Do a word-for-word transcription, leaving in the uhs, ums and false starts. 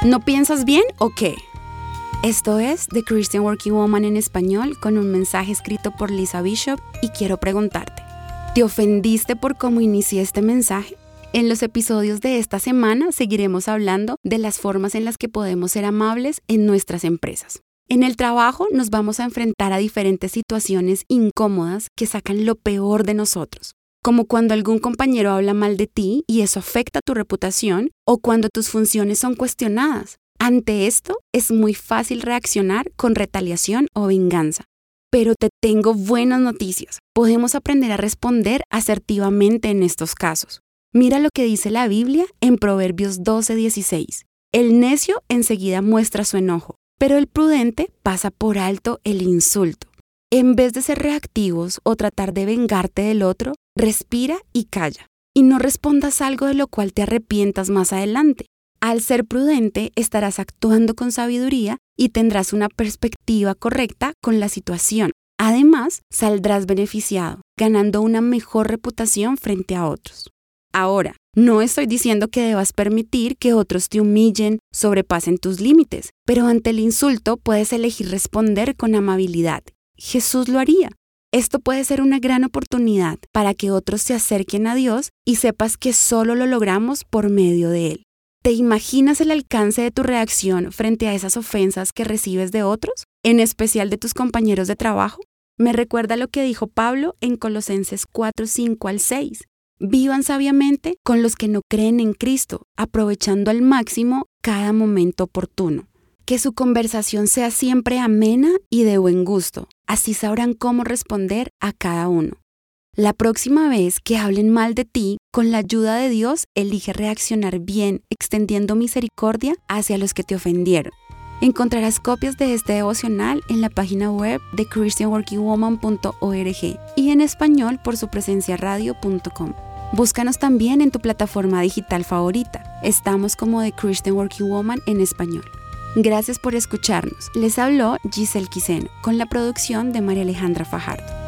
¿No piensas bien o qué? Esto es The Christian Working Woman en español con un mensaje escrito por Lisa Bishop y quiero preguntarte, ¿te ofendiste por cómo inicié este mensaje? En los episodios de esta semana seguiremos hablando de las formas en las que podemos ser amables en nuestras empresas. En el trabajo nos vamos a enfrentar a diferentes situaciones incómodas que sacan lo peor de nosotros, como cuando algún compañero habla mal de ti y eso afecta tu reputación o cuando tus funciones son cuestionadas. Ante esto, es muy fácil reaccionar con retaliación o venganza. Pero te tengo buenas noticias. Podemos aprender a responder asertivamente en estos casos. Mira lo que dice la Biblia en Proverbios doce dieciséis. El necio enseguida muestra su enojo, pero el prudente pasa por alto el insulto. En vez de ser reactivos o tratar de vengarte del otro, respira y calla. Y no respondas algo de lo cual te arrepientas más adelante. Al ser prudente, estarás actuando con sabiduría y tendrás una perspectiva correcta con la situación. Además, saldrás beneficiado, ganando una mejor reputación frente a otros. Ahora, no estoy diciendo que debas permitir que otros te humillen, sobrepasen tus límites, pero ante el insulto puedes elegir responder con amabilidad. Jesús lo haría. Esto puede ser una gran oportunidad para que otros se acerquen a Dios y sepas que solo lo logramos por medio de Él. ¿Te imaginas el alcance de tu reacción frente a esas ofensas que recibes de otros, en especial de tus compañeros de trabajo? Me recuerda lo que dijo Pablo en Colosenses cuatro, cinco al seis. Vivan sabiamente con los que no creen en Cristo, aprovechando al máximo cada momento oportuno. Que su conversación sea siempre amena y de buen gusto. Así sabrán cómo responder a cada uno. La próxima vez que hablen mal de ti, con la ayuda de Dios, elige reaccionar bien, extendiendo misericordia hacia los que te ofendieron. Encontrarás copias de este devocional en la página web de christian working woman punto org y en español por su presencia radio punto com. Búscanos también en tu plataforma digital favorita. Estamos como The Christian Working Woman en español. Gracias por escucharnos. Les habló Giselle Quiseno con la producción de María Alejandra Fajardo.